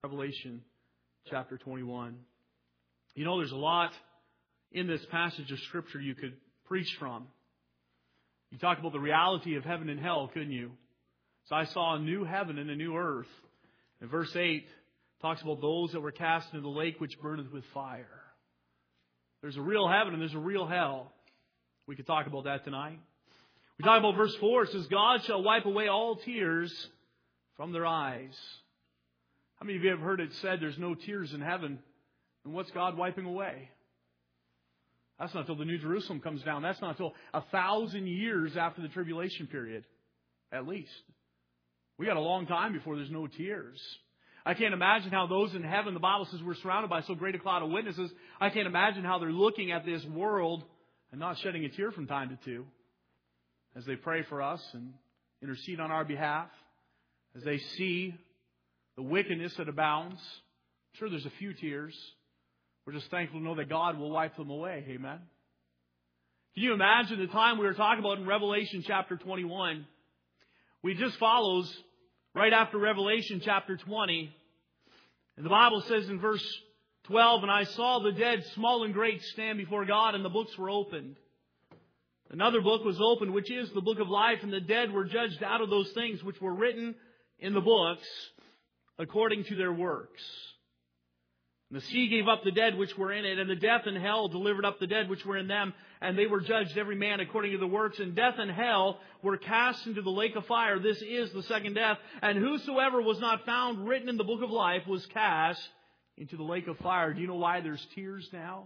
Revelation chapter 21. You know, there's a lot in this passage of Scripture you could preach from. You talk about the reality of heaven and hell, couldn't you? So I saw a new heaven and a new earth. And verse 8 talks about those that were cast into the lake which burneth with fire. There's a real heaven and there's a real hell. We could talk about that tonight. We talk about verse 4. It says, God shall wipe away all tears from their eyes. How many of you have heard it said there's no tears in heaven? And what's God wiping away? That's not till the New Jerusalem comes down. That's not till 1,000 years after the tribulation period, at least. We got a long time before there's no tears. I can't imagine how those in heaven, the Bible says we're surrounded by so great a cloud of witnesses. I can't imagine how they're looking at this world and not shedding a tear from time to time as they pray for us and intercede on our behalf, as they see the wickedness that abounds. I'm sure there's a few tears. We're just thankful to know that God will wipe them away. Amen. Can you imagine the time we were talking about in Revelation chapter 21? We just follows right after Revelation chapter 20. And the Bible says in verse 12, and I saw the dead, small and great, stand before God, and the books were opened. Another book was opened, which is the book of life, and the dead were judged out of those things which were written in the books according to their works. And the sea gave up the dead which were in it, and the death and hell delivered up the dead which were in them, and they were judged every man according to the works. And death and hell were cast into the lake of fire. This is the second death. And whosoever was not found written in the book of life was cast into the lake of fire. Do you know why there's tears now?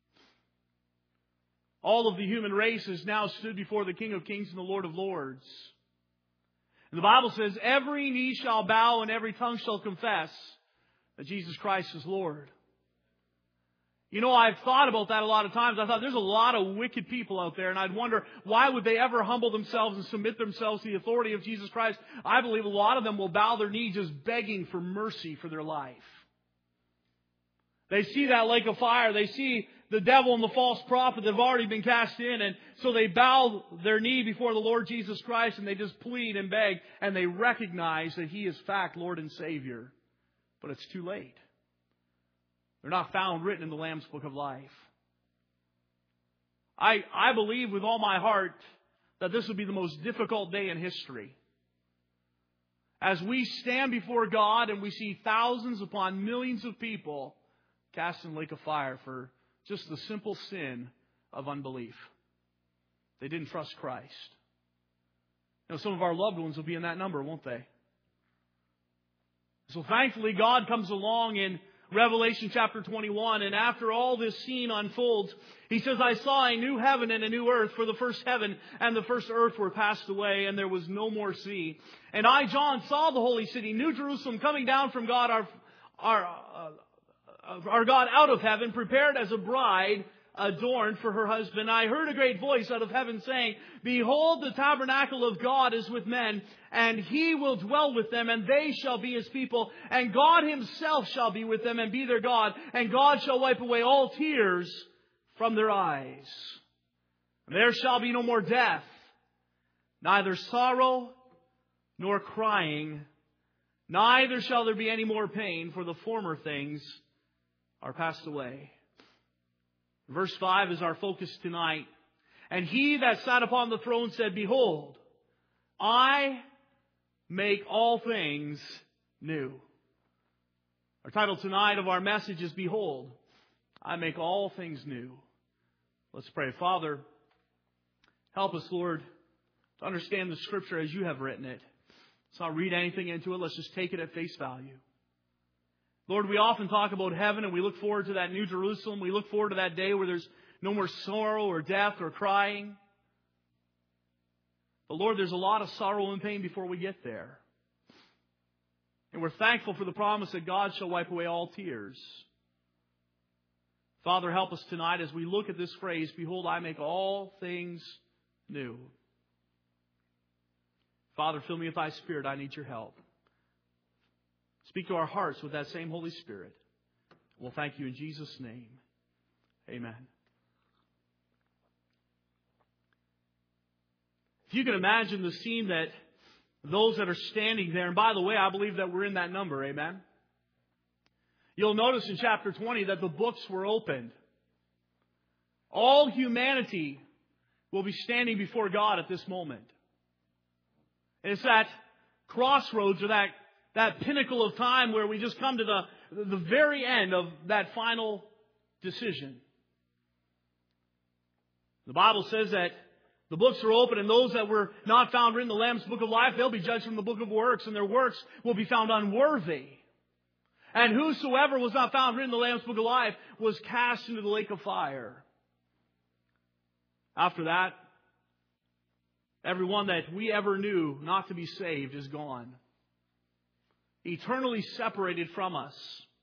All of the human race has now stood before the King of Kings and the Lord of Lords. And the Bible says, every knee shall bow and every tongue shall confess that Jesus Christ is Lord. You know, I've thought about that a lot of times. I thought there's a lot of wicked people out there, and I'd wonder, why would they ever humble themselves and submit themselves to the authority of Jesus Christ? I believe a lot of them will bow their knee just begging for mercy for their life. They see that lake of fire. They see the devil and the false prophet that have already been cast in. And so they bow their knee before the Lord Jesus Christ and they just plead and beg. And they recognize that He is fact Lord and Savior. But it's too late. They're not found written in the Lamb's Book of Life. I believe with all my heart that this will be the most difficult day in history. As we stand before God and we see thousands upon millions of people cast in the lake of fire for just the simple sin of unbelief. They didn't trust Christ. You know, some of our loved ones will be in that number, won't they? So thankfully, God comes along in Revelation chapter 21, and after all this scene unfolds, He says, I saw a new heaven and a new earth, for the first heaven and the first earth were passed away, and there was no more sea. And I, John, saw the holy city, New Jerusalem, coming down from God, our God out of heaven, prepared as a bride adorned for her husband. I heard a great voice out of heaven saying, Behold, the tabernacle of God is with men, and He will dwell with them, and they shall be His people, and God Himself shall be with them and be their God, and God shall wipe away all tears from their eyes. And there shall be no more death, neither sorrow nor crying, neither shall there be any more pain, for the former things are passed away. Verse 5 is our focus tonight. And He that sat upon the throne said, Behold, I make all things new. Our title tonight of our message is, Behold, I make all things new. Let's pray. Father, help us, Lord, to understand the Scripture as You have written it. Let's not read anything into it. Let's just take it at face value. Lord, we often talk about heaven and we look forward to that New Jerusalem. We look forward to that day where there's no more sorrow or death or crying. But Lord, there's a lot of sorrow and pain before we get there. And we're thankful for the promise that God shall wipe away all tears. Father, help us tonight as we look at this phrase, Behold, I make all things new. Father, fill me with Thy Spirit. I need Your help. Speak to our hearts with that same Holy Spirit. We'll thank You in Jesus' name. Amen. If you can imagine the scene that those that are standing there, and by the way, I believe that we're in that number, amen? You'll notice in chapter 20 that the books were opened. All humanity will be standing before God at this moment. And it's that crossroads or that pinnacle of time where we just come to the very end of that final decision. The Bible says that the books are open, and those that were not found written in the Lamb's Book of Life, they'll be judged from the Book of Works, and their works will be found unworthy. And whosoever was not found written in the Lamb's Book of Life was cast into the lake of fire. After that, everyone that we ever knew not to be saved is gone. Eternally separated from us.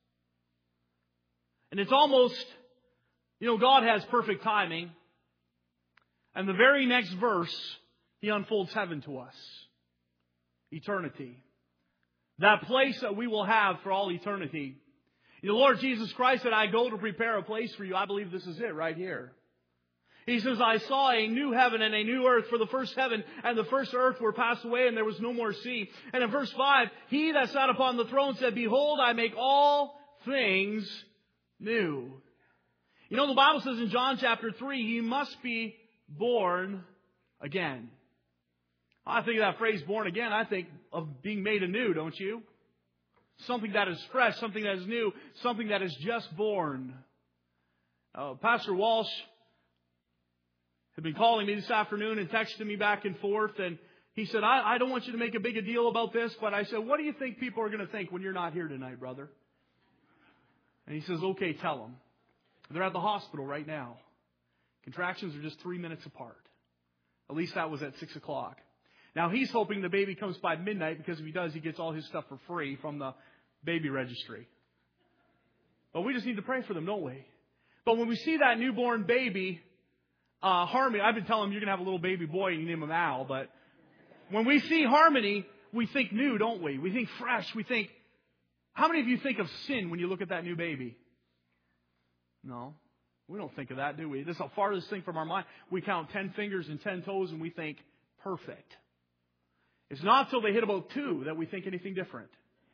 And it's almost, God has perfect timing. And the very next verse, He unfolds heaven to us. Eternity. That place that we will have for all eternity. The Lord Jesus Christ said, I go to prepare a place for you. I believe this is it right here. He says, I saw a new heaven and a new earth, for the first heaven and the first earth were passed away, and there was no more sea. And in verse 5, He that sat upon the throne said, Behold, I make all things new. The Bible says in John chapter 3, He must be born again. I think of that phrase, born again, I think of being made anew, don't you? Something that is fresh, something that is new, something that is just born. Pastor Walsh had been calling me this afternoon and texting me back and forth, and he said, I don't want you to make a big a deal about this, but I said, what do you think people are going to think when you're not here tonight, brother? And he says, okay, tell them. They're at the hospital right now. Contractions are just 3 minutes apart. At least that was at 6 o'clock. Now he's hoping the baby comes by midnight, because if he does, he gets all his stuff for free from the baby registry. But we just need to pray for them, don't we? But when we see that newborn baby, Harmony, I've been telling him you're going to have a little baby boy and you name him Al, but when we see Harmony, we think new, don't we? We think fresh. We think, how many of you think of sin when you look at that new baby? No. We don't think of that, do we? This is the farthest thing from our mind. We count 10 fingers and 10 toes and we think perfect. It's not until they hit about 2 that we think anything different.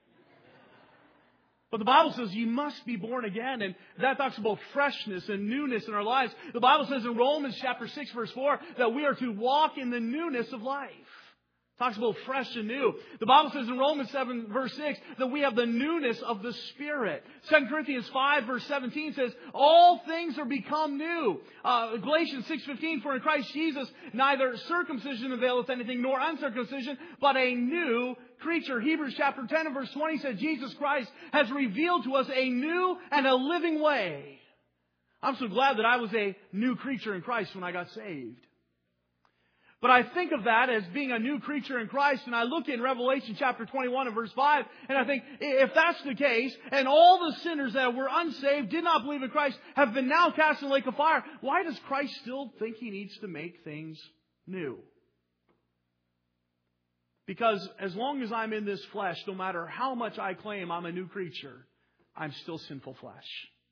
But the Bible says you must be born again, and that talks about freshness and newness in our lives. The Bible says in Romans chapter 6 verse 4 that we are to walk in the newness of life. It talks about fresh and new. The Bible says in Romans 7 verse 6 that we have the newness of the Spirit. 2 Corinthians 5 verse 17 says all things are become new. Galatians 6:15, for in Christ Jesus neither circumcision availeth anything nor uncircumcision, but a new creature. Hebrews chapter 10 and verse 20 says Jesus Christ has revealed to us a new and a living way. I'm so glad that I was a new creature in Christ when I got saved. But I think of that as being a new creature in Christ, and I look in Revelation chapter 21 and verse 5, and I think, if that's the case, and all the sinners that were unsaved, did not believe in Christ, have been now cast in the lake of fire, why does Christ still think He needs to make things new? Because as long as I'm in this flesh, no matter how much I claim I'm a new creature, I'm still sinful flesh.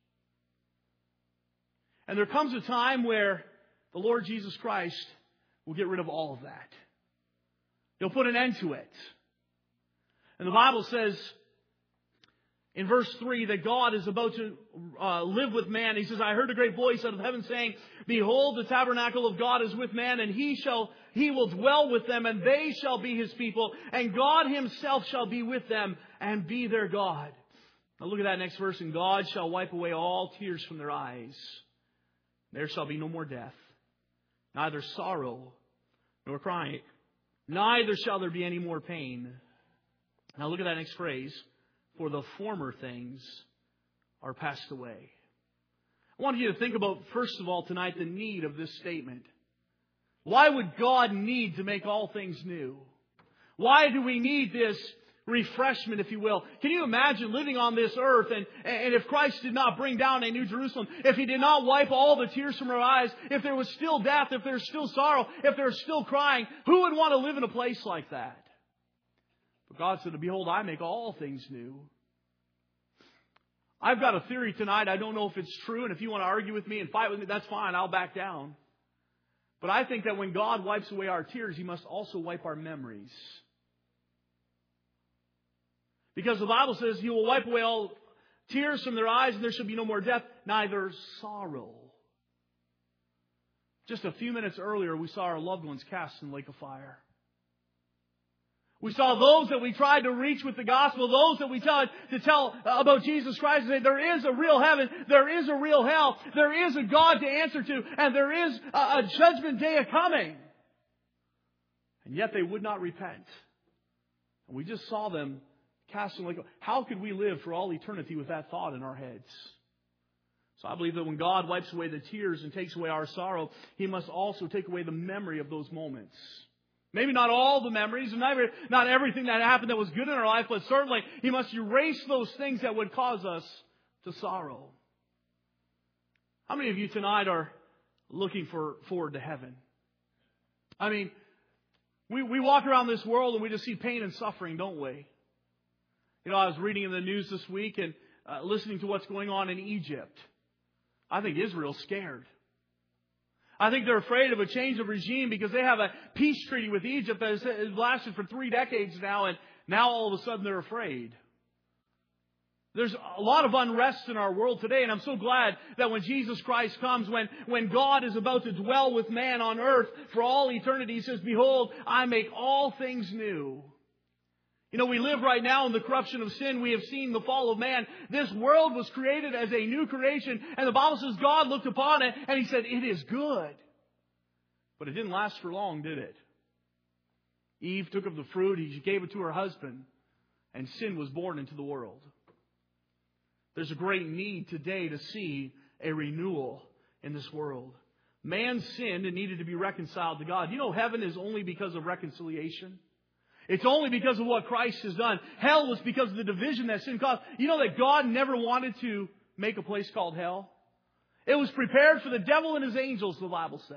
And there comes a time where the Lord Jesus Christ will get rid of all of that. He'll put an end to it. And the Bible says in verse 3 that God is about to live with man. He says, I heard a great voice out of heaven saying, Behold, the tabernacle of God is with man, and He will dwell with them, and they shall be His people, and God Himself shall be with them and be their God. Now look at that next verse. And God shall wipe away all tears from their eyes. There shall be no more death, neither sorrow nor crying, neither shall there be any more pain. Now look at that next phrase. For the former things are passed away. I want you to think about, first of all, tonight, the need of this statement. Why would God need to make all things new? Why do we need this refreshment, if you will? Can you imagine living on this earth, and if Christ did not bring down a new Jerusalem, if He did not wipe all the tears from our eyes, if there was still death, if there's still sorrow, if there's still crying, who would want to live in a place like that? But God said, Behold, I make all things new. I've got a theory tonight. I don't know if it's true, and if you want to argue with me and fight with me, that's fine. I'll back down. But I think that when God wipes away our tears, He must also wipe our memories. Because the Bible says He will wipe away all tears from their eyes, and there shall be no more death, neither sorrow. Just a few minutes earlier, we saw our loved ones cast in the lake of fire. We saw those that we tried to reach with the gospel, those that we tried to tell about Jesus Christ, and say there is a real heaven, there is a real hell, there is a God to answer to, and there is a judgment day coming. And yet they would not repent. And we just saw them cast in the lake of fire. How could we live for all eternity with that thought in our heads? So I believe that when God wipes away the tears and takes away our sorrow, He must also take away the memory of those moments. Maybe not all the memories, and not everything that happened that was good in our life, but certainly He must erase those things that would cause us to sorrow. How many of you tonight are looking forward to heaven? I mean, we walk around this world and we just see pain and suffering, don't we? You know, I was reading in the news this week and listening to what's going on in Egypt. I think Israel's scared. I think they're afraid of a change of regime because they have a peace treaty with Egypt that has lasted for 3 decades now, and now all of a sudden they're afraid. There's a lot of unrest in our world today, and I'm so glad that when Jesus Christ comes, when God is about to dwell with man on earth for all eternity, He says, "Behold, I make all things new." You know, we live right now in the corruption of sin. We have seen the fall of man. This world was created as a new creation. And the Bible says God looked upon it and He said, "It is good." But it didn't last for long, did it? Eve took of the fruit. She gave it to her husband. And sin was born into the world. There's a great need today to see a renewal in this world. Man sinned and needed to be reconciled to God. You know, heaven is only because of reconciliation. It's only because of what Christ has done. Hell was because of the division that sin caused. You know that God never wanted to make a place called hell? It was prepared for the devil and his angels, the Bible says.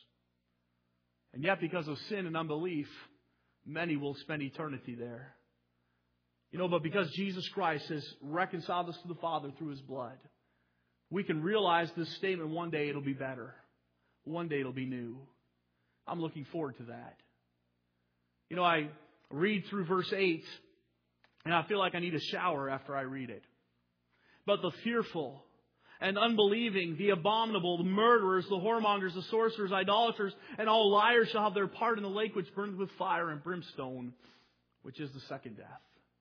And yet because of sin and unbelief, many will spend eternity there. You know, but because Jesus Christ has reconciled us to the Father through His blood, we can realize this statement: one day it'll be better. One day it'll be new. I'm looking forward to that. You know, I read through verse 8, and I feel like I need a shower after I read it. But the fearful and unbelieving, the abominable, the murderers, the whoremongers, the sorcerers, idolaters, and all liars shall have their part in the lake which burns with fire and brimstone, which is the second death.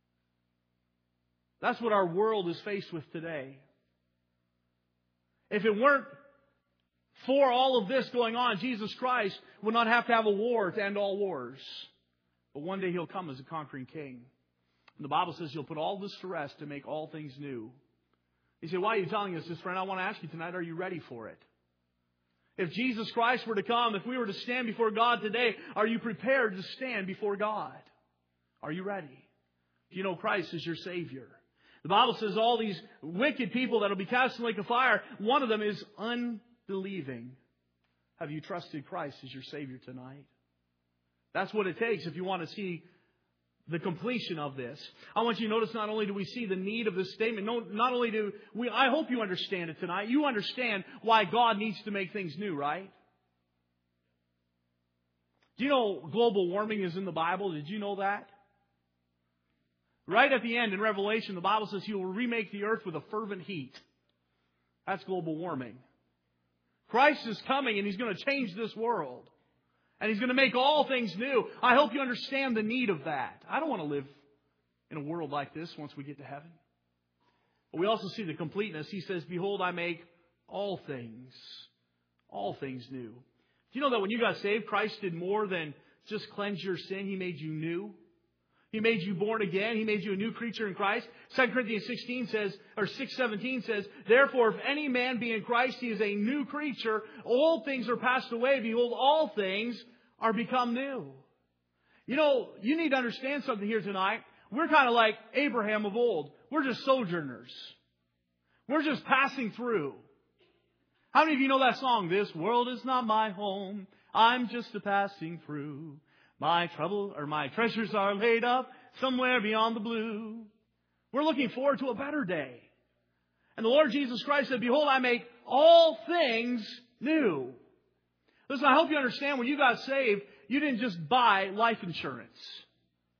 That's what our world is faced with today. If it weren't for all of this going on, Jesus Christ would not have to have a war to end all wars. But one day He'll come as a conquering king. And the Bible says He'll put all this to rest to make all things new. You say, "Why are you telling us this, friend?" I want to ask you tonight, are you ready for it? If Jesus Christ were to come, if we were to stand before God today, are you prepared to stand before God? Are you ready? Do you know Christ is your Savior? The Bible says all these wicked people that will be cast in the lake of fire, one of them is unbelieving. Have you trusted Christ as your Savior tonight? That's what it takes if you want to see the completion of this. I want you to notice not only do we see the need of this statement, not only do we, I hope you understand it tonight. You understand why God needs to make things new, right? Do you know global warming is in the Bible? Did you know that? Right at the end in Revelation, the Bible says He will remake the earth with a fervent heat. That's global warming. Christ is coming and He's going to change this world. And He's going to make all things new. I hope you understand the need of that. I don't want to live in a world like this once we get to heaven. But we also see the completeness. He says, "Behold, I make all things new." Do you know that when you got saved, Christ did more than just cleanse your sin? He made you new. He made you born again. He made you a new creature in Christ. 2 Corinthians 16 says, or 6:17 says, "Therefore, if any man be in Christ, he is a new creature. Old things are passed away. Behold, all things are become new." You know, you need to understand something here tonight. We're kind of like Abraham of old. We're just sojourners. We're just passing through. How many of you know that song? "This world is not my home. I'm just a passing through. My treasures are laid up somewhere beyond the blue." We're looking forward to a better day. And the Lord Jesus Christ said, "Behold, I make all things new." Listen, I hope you understand when you got saved, you didn't just buy life insurance.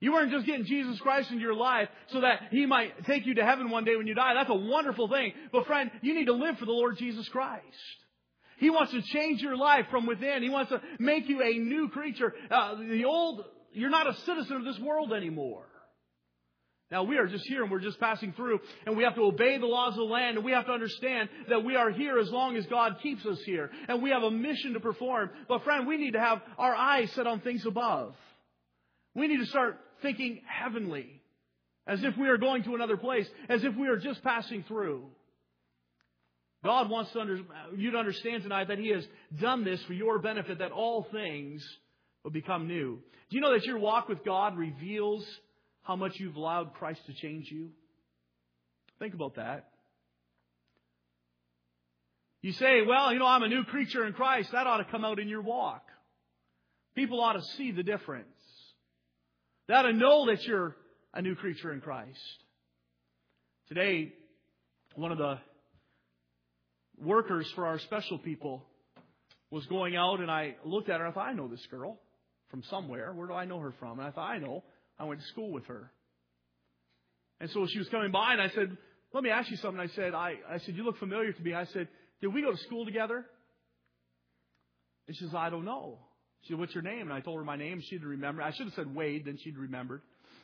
You weren't just getting Jesus Christ into your life so that He might take you to heaven one day when you die. That's a wonderful thing. But friend, you need to live for the Lord Jesus Christ. He wants to change your life from within. He wants to make you a new creature. You're not a citizen of this world anymore. Now, we are just here and we're just passing through, and we have to obey the laws of the land, and we have to understand that we are here as long as God keeps us here, and we have a mission to perform. But friend, we need to have our eyes set on things above. We need to start thinking heavenly, as if we are going to another place, as if we are just passing through. God wants you to understand tonight that He has done this for your benefit, that all things will become new. Do you know that your walk with God reveals how much you've allowed Christ to change you? Think about that. You say, well, I'm a new creature in Christ. That ought to come out in your walk. People ought to see the difference. They ought to know that you're a new creature in Christ. Today, one of the workers for our special people was going out, and I looked at her and I thought, I know this girl from somewhere. Where do I know her from? And I thought, I know. I went to school with her. And so she was coming by, and I said, let me ask you something. I said, you look familiar to me. I said, did we go to school together? And she says, I don't know. She said, what's your name? And I told her my name. She'd remember. I should have said Wade, then she'd remembered.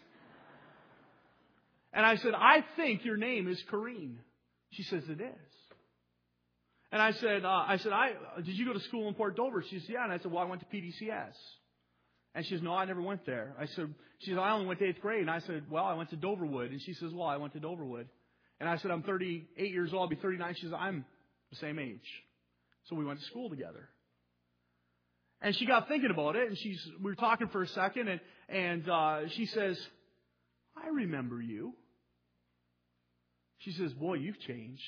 And I said, I think your name is Corrine. She says, it is. And I said, did you go to school in Port Dover? She said, yeah. And I said, well, I went to PDCS. And she says, no, I never went there. She said, I only went to 8th grade. And I said, well, I went to Doverwood. And she says, well, I went to Doverwood. And I said, I'm 38 years old. I'll be 39. She says, I'm the same age. So we went to school together. And she got thinking about it. And we were talking for a second. And she says, I remember you. She says, boy, you've changed.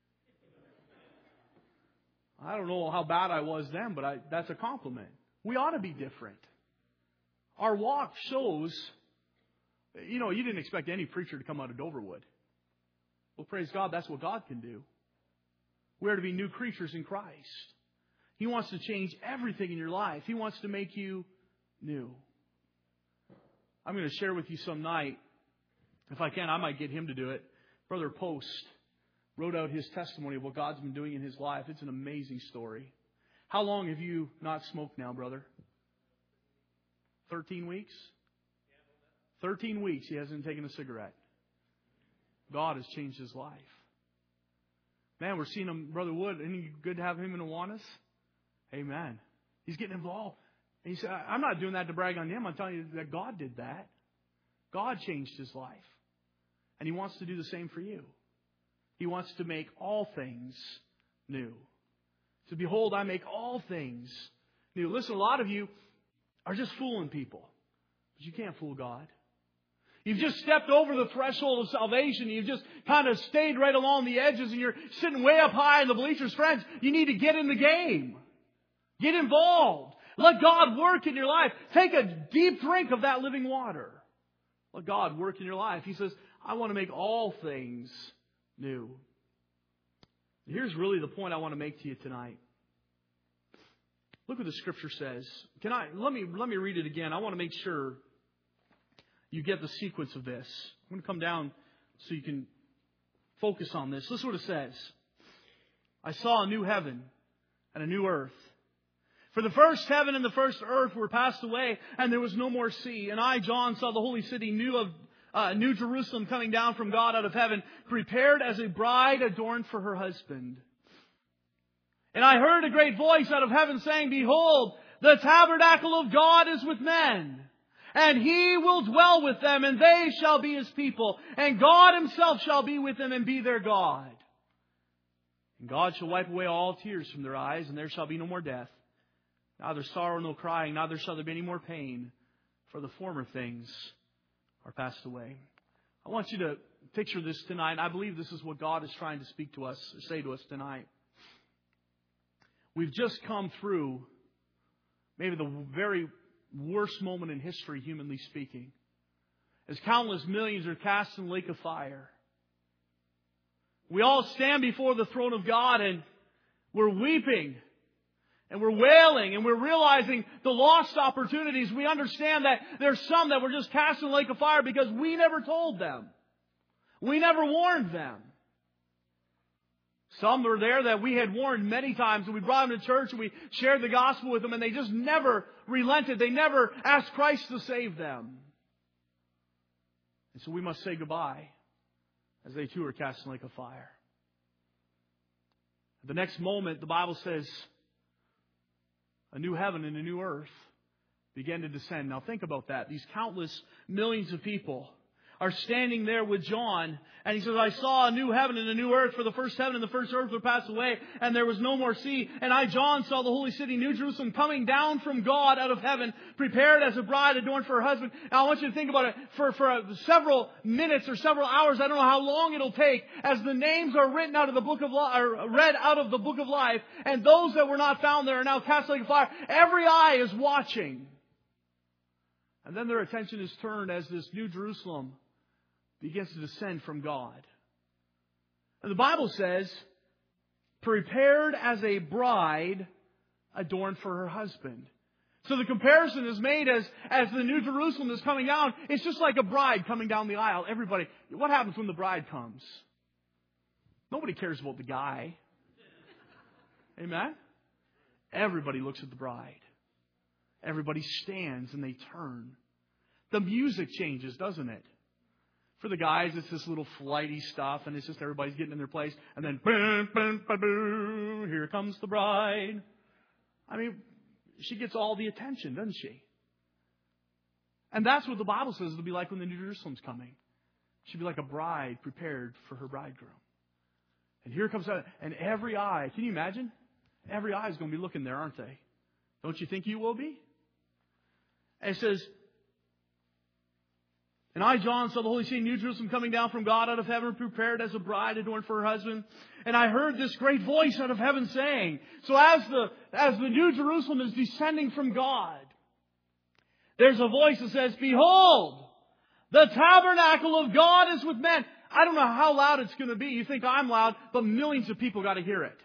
I don't know how bad I was then, but that's a compliment. We ought to be different. Our walk shows, you didn't expect any preacher to come out of Doverwood. Well, praise God, that's what God can do. We are to be new creatures in Christ. He wants to change everything in your life. He wants to make you new. I'm going to share with you some night. If I can, I might get him to do it. Brother Post wrote out his testimony of what God's been doing in his life. It's an amazing story. How long have you not smoked now, brother? 13 weeks? 13 weeks he hasn't taken a cigarette. God has changed his life. Man, we're seeing him, Brother Wood. Isn't it good to have him in Awanas? Amen. He's getting involved. And he said, I'm not doing that to brag on him. I'm telling you that God did that. God changed his life. And He wants to do the same for you. He wants to make all things new. So behold, I make all things new. Listen, a lot of you are just fooling people. But you can't fool God. You've just stepped over the threshold of salvation. You've just kind of stayed right along the edges and you're sitting way up high in the bleachers. Friends, you need to get in the game. Get involved. Let God work in your life. Take a deep drink of that living water. Let God work in your life. He says, I want to make all things new. Here's really the point I want to make to you tonight. Look what the Scripture says. Let me read it again. I want to make sure you get the sequence of this. I'm going to come down so you can focus on this. Listen what it says. I saw a new heaven and a new earth. For the first heaven and the first earth were passed away, and there was no more sea. And I, John, saw the holy city, New Jerusalem, coming down from God out of heaven, prepared as a bride adorned for her husband. And I heard a great voice out of heaven saying, Behold, the tabernacle of God is with men, and He will dwell with them, and they shall be His people, and God Himself shall be with them and be their God. And God shall wipe away all tears from their eyes, and there shall be no more death, neither sorrow nor crying, neither shall there be any more pain, for the former things are passed away. I want you to picture this tonight. I believe this is what God is trying to speak to us, or say to us tonight. We've just come through maybe the very worst moment in history, humanly speaking, as countless millions are cast in the lake of fire. We all stand before the throne of God and we're weeping and we're wailing and we're realizing the lost opportunities, we understand that there's some that were just cast in the lake of fire because we never told them. We never warned them. Some were there that we had warned many times, and we brought them to church and we shared the gospel with them, and they just never relented. They never asked Christ to save them. And so we must say goodbye as they too are cast in the lake of fire. At the next moment, the Bible says, a new heaven and a new earth began to descend. Now think about that. These countless millions of people are standing there with John, and he says, I saw a new heaven and a new earth, for the first heaven and the first earth were passed away, and there was no more sea. And I, John, saw the holy city, New Jerusalem, coming down from God out of heaven, prepared as a bride adorned for her husband. Now I want you to think about it for several minutes or several hours. I don't know how long it'll take, as the names are written out of the book of read out of the book of life, and those that were not found there are now cast like a fire. Every eye is watching. And then their attention is turned as this New Jerusalem begins to descend from God. And the Bible says, prepared as a bride adorned for her husband. So the comparison is made as the New Jerusalem is coming down. It's just like a bride coming down the aisle. Everybody, what happens when the bride comes? Nobody cares about the guy. Amen? Everybody looks at the bride. Everybody stands and they turn. The music changes, doesn't it? For the guys, it's this little flighty stuff, and it's just everybody's getting in their place. And then, boom, boom, boom, boom, here comes the bride. I mean, she gets all the attention, doesn't she? And that's what the Bible says it'll be like when the New Jerusalem's coming. She'll be like a bride prepared for her bridegroom. And here comes, and every eye, can you imagine? Every eye is going to be looking there, aren't they? Don't you think you will be? And it says, and I, John, saw the holy city, New Jerusalem, coming down from God out of heaven, prepared as a bride adorned for her husband. And I heard this great voice out of heaven saying, so as the New Jerusalem is descending from God, there's a voice that says, behold, the tabernacle of God is with men. I don't know how loud it's going to be. You think I'm loud, but millions of people got to hear it.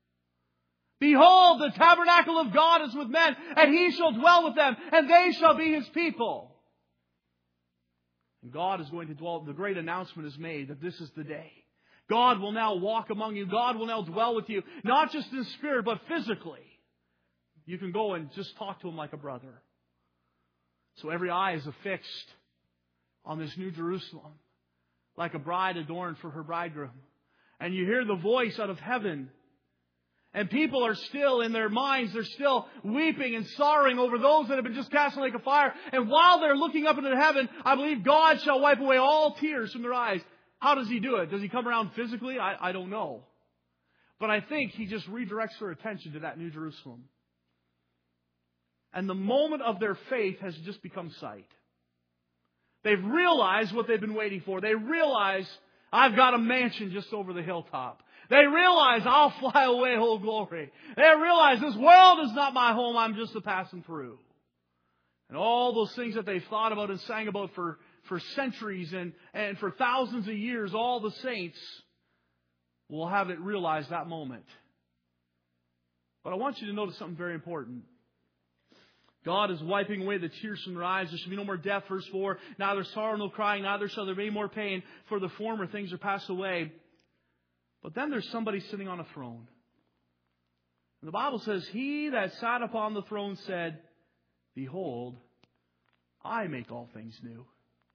Behold, the tabernacle of God is with men, and He shall dwell with them, and they shall be His people. And God is going to dwell. The great announcement is made that this is the day. God will now walk among you. God will now dwell with you. Not just in spirit, but physically. You can go and just talk to Him like a brother. So every eye is affixed on this New Jerusalem, like a bride adorned for her bridegroom. And you hear the voice out of heaven. And people are still in their minds, they're still weeping and sorrowing over those that have been just cast in the lake of fire. And while they're looking up into heaven, I believe God shall wipe away all tears from their eyes. How does He do it? Does He come around physically? I don't know. But I think He just redirects their attention to that New Jerusalem. And the moment of their faith has just become sight. They've realized what they've been waiting for. They realize, I've got a mansion just over the hilltop. They realize I'll fly away, oh glory. They realize this world is not my home. I'm just a passing through. And all those things that they've thought about and sang about for centuries and for thousands of years, all the saints will have it realized that moment. But I want you to notice something very important. God is wiping away the tears from their eyes. There shall be no more death, verse 4. Neither sorrow nor crying, neither shall there be more pain, for the former things are passed away. But then there's somebody sitting on a throne. And the Bible says, He that sat upon the throne said, behold, I make all things new.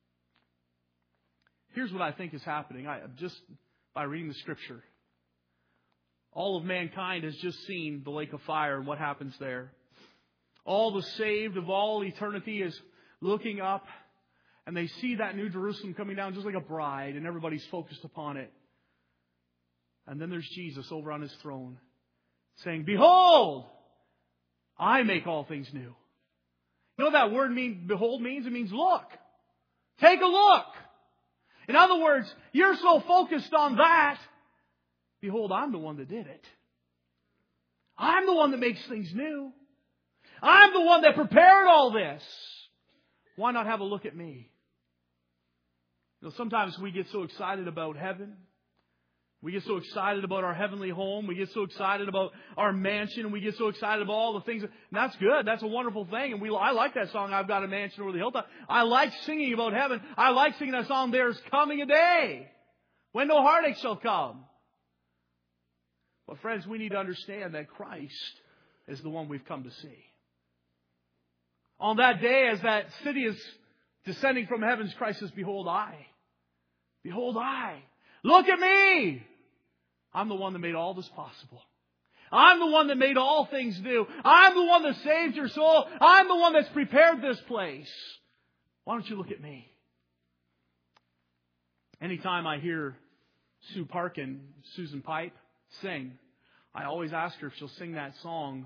Here's what I think is happening. Just by reading the Scripture. All of mankind has just seen the lake of fire and what happens there. All the saved of all eternity is looking up, and they see that New Jerusalem coming down just like a bride, and everybody's focused upon it. And then there's Jesus over on His throne saying, behold, I make all things new. You know what that word behold means? It means look. Take a look. In other words, you're so focused on that. Behold, I'm the one that did it. I'm the one that makes things new. I'm the one that prepared all this. Why not have a look at me? You know, sometimes we get so excited about heaven. We get so excited about our heavenly home. We get so excited about our mansion. And we get so excited about all the things. And that's good. That's a wonderful thing. And I like that song, I've Got a Mansion Over the Hilltop. I like singing about heaven. I like singing that song, There's Coming a Day when no heartache shall come. But friends, we need to understand that Christ is the one we've come to see. On that day, as that city is descending from heavens, Christ says, Behold, I. Behold, I. Look at me. I'm the one that made all this possible. I'm the one that made all things new. I'm the one that saved your soul. I'm the one that's prepared this place. Why don't you look at me? Anytime I hear Sue Parkin, Susan Pipe, sing, I always ask her if she'll sing that song,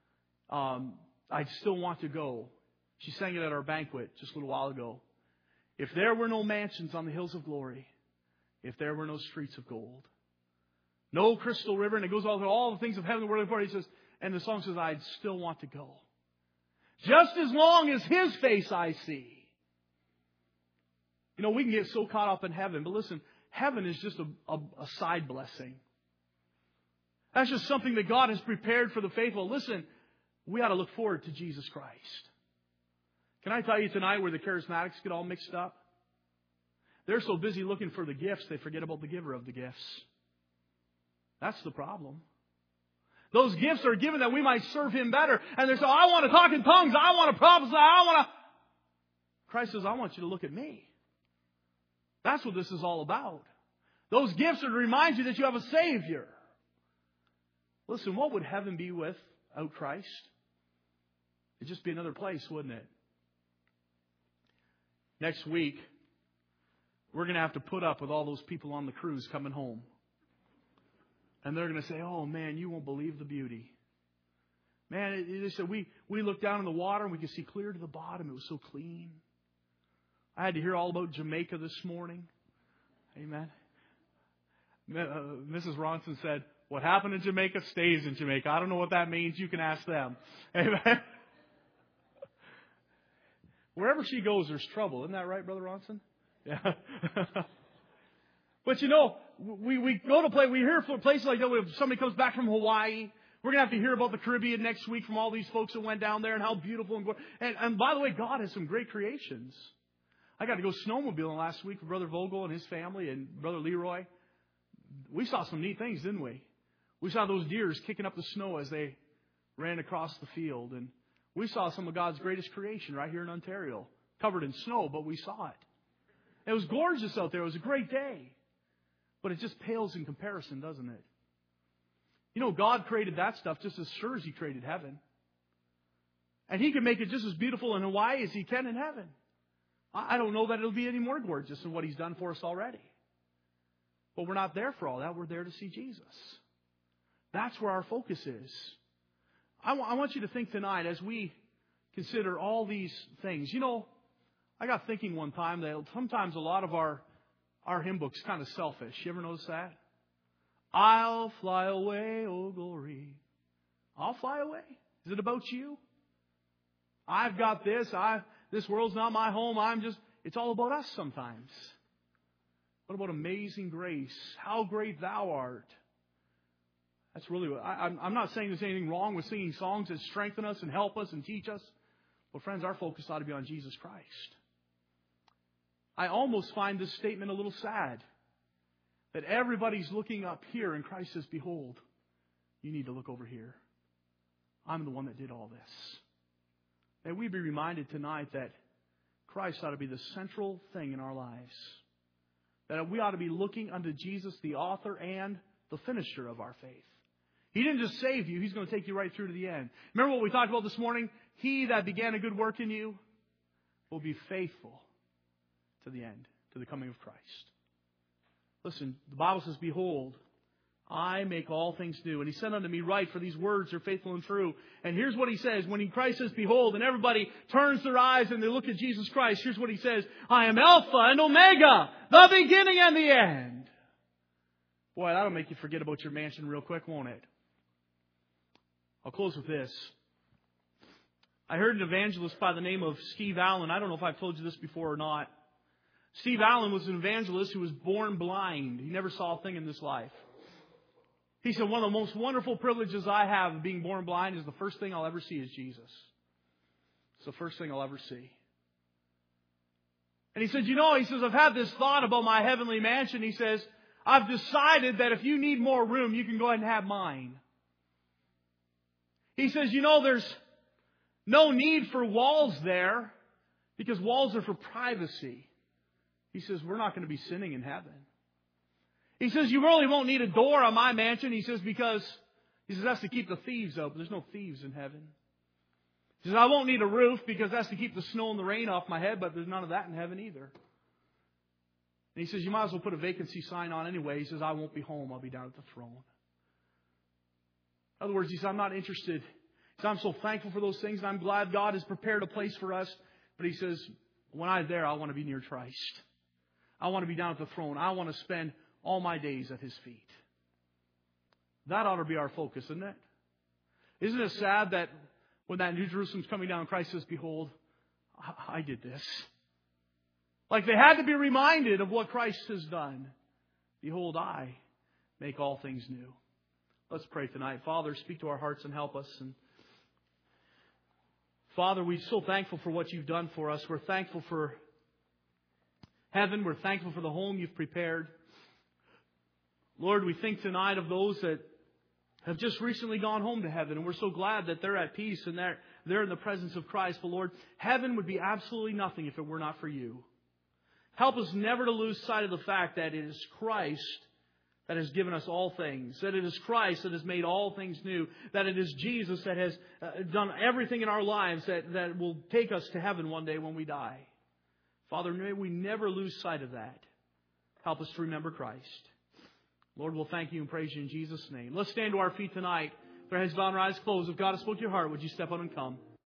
I Still Want to Go. She sang it at our banquet just a little while ago. If there were no mansions on the hills of glory, if there were no streets of gold, no crystal river, and it goes all the things of heaven, the world, and he says, and the song says, I'd still want to go. Just as long as His face I see. You know, we can get so caught up in heaven, but listen, heaven is just a side blessing. That's just something that God has prepared for the faithful. Listen, we ought to look forward to Jesus Christ. Can I tell you tonight where the charismatics get all mixed up? They're so busy looking for the gifts, they forget about the giver of the gifts. That's the problem. Those gifts are given that we might serve Him better. And they say, I want to talk in tongues. I want to prophesy. Christ says, I want you to look at me. That's what this is all about. Those gifts are to remind you that you have a Savior. Listen, what would heaven be without Christ? It'd just be another place, wouldn't it? Next week, we're going to have to put up with all those people on the cruise coming home. And they're going to say, oh man, you won't believe the beauty. Man, they said, we looked down in the water and we could see clear to the bottom. It was so clean. I had to hear all about Jamaica this morning. Amen. Mrs. Ronson said, what happened in Jamaica stays in Jamaica. I don't know what that means. You can ask them. Amen. Wherever she goes, there's trouble. Isn't that right, Brother Ronson? Yeah. But you know, we go to play. We hear from places like that. If somebody comes back from Hawaii, we're going to have to hear about the Caribbean next week from all these folks that went down there and how beautiful and by the way, God has some great creations. I got to go snowmobiling last week with Brother Vogel and his family and Brother Leroy. We saw some neat things, didn't we? We saw those deers kicking up the snow as they ran across the field. And we saw some of God's greatest creation right here in Ontario, covered in snow, but we saw it. It was gorgeous out there. It was a great day. But it just pales in comparison, doesn't it? You know, God created that stuff just as sure as He created heaven. And He can make it just as beautiful in Hawaii as He can in heaven. I don't know that it'll be any more gorgeous than what He's done for us already. But we're not there for all that. We're there to see Jesus. That's where our focus is. I want you to think tonight as we consider all these things. You know, I got thinking one time that sometimes a lot of our hymn book's kind of selfish. You ever notice that? I'll fly away, oh glory. I'll fly away. Is it about you? I've got this. This world's not my home. It's all about us sometimes. What about amazing grace? How great thou art. That's really what I'm not saying there's anything wrong with singing songs that strengthen us and help us and teach us. But friends, our focus ought to be on Jesus Christ. I almost find this statement a little sad. That everybody's looking up here and Christ says, behold, you need to look over here. I'm the one that did all this. May we be reminded tonight that Christ ought to be the central thing in our lives. That we ought to be looking unto Jesus, the author and the finisher of our faith. He didn't just save you. He's going to take you right through to the end. Remember what we talked about this morning? He that began a good work in you will be faithful to the end, to the coming of Christ. Listen, the Bible says, behold, I make all things new. And He said unto me, write, for these words are faithful and true. And here's what He says. When Christ says, behold, and everybody turns their eyes and they look at Jesus Christ, here's what He says. I am Alpha and Omega, the beginning and the end. Boy, that'll make you forget about your mansion real quick, won't it? I'll close with this. I heard an evangelist by the name of Steve Allen. I don't know if I've told you this before or not. Steve Allen was an evangelist who was born blind. He never saw a thing in this life. He said, one of the most wonderful privileges I have of being born blind is the first thing I'll ever see is Jesus. It's the first thing I'll ever see. And he said, he says, I've had this thought about my heavenly mansion. He says, I've decided that if you need more room, you can go ahead and have mine. He says, there's no need for walls there because walls are for privacy. He says, we're not going to be sinning in heaven. He says, you really won't need a door on my mansion. He says, because that's to keep the thieves out. There's no thieves in heaven. He says, I won't need a roof because that's to keep the snow and the rain off my head, but there's none of that in heaven either. And he says, you might as well put a vacancy sign on anyway. He says, I won't be home. I'll be down at the throne. In other words, he says, I'm not interested. He says, I'm so thankful for those things, and I'm glad God has prepared a place for us. But he says, when I'm there, I want to be near Christ. I want to be down at the throne. I want to spend all my days at His feet. That ought to be our focus, isn't it? Isn't it sad that when that New Jerusalem's coming down, Christ says, behold, I did this. Like they had to be reminded of what Christ has done. Behold, I make all things new. Let's pray tonight. Father, speak to our hearts and help us. And Father, we're so thankful for what You've done for us. We're thankful for heaven. We're thankful for the home You've prepared. Lord, we think tonight of those that have just recently gone home to heaven, and we're so glad that they're at peace and they're in the presence of Christ. But Lord, heaven would be absolutely nothing if it were not for You. Help us never to lose sight of the fact that it is Christ that has given us all things, that it is Christ that has made all things new, that it is Jesus that has done everything in our lives that will take us to heaven one day when we die. Father, may we never lose sight of that. Help us to remember Christ. Lord, we'll thank You and praise You in Jesus' name. Let's stand to our feet tonight. With our heads bowed and our eyes closed. If God has spoken to your heart, would you step out and come?